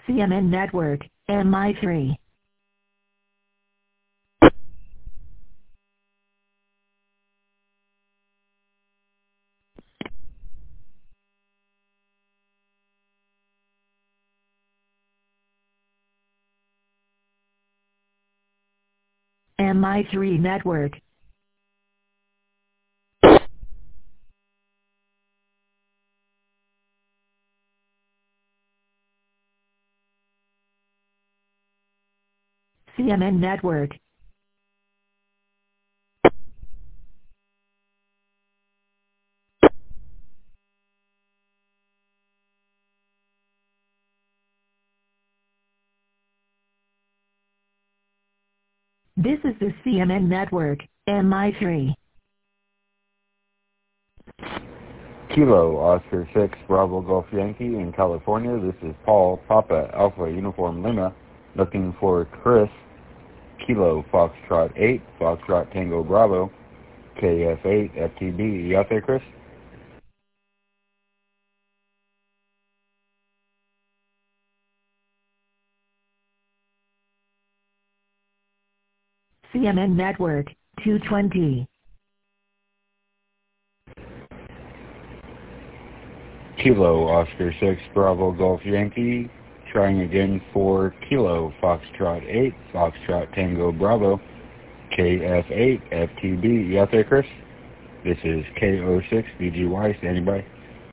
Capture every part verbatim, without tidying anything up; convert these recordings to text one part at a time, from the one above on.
C M N Network, M I three. M I three Network. C M N Network. This is the C M N Network, M I three. Kilo Oscar six Bravo Golf Yankee in California. This is Paul Papa Alpha Uniform Lima looking for Chris. Kilo Foxtrot eight Foxtrot Tango Bravo K F eight F T B. You out there, Chris? C M N Network, two twenty. Kilo Oscar six Bravo Golf Yankee trying again for Kilo Foxtrot eight Foxtrot Tango Bravo K F eight F T B. You out there, Chris? This is K O six B G Y. Standing by.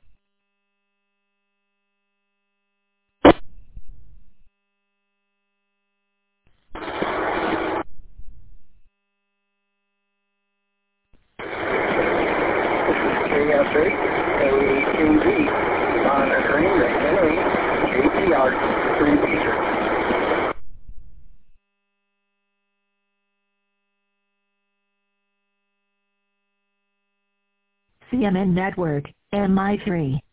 K F eight A T V monitoring the Henry J P R repeater. C M N Network, M I three.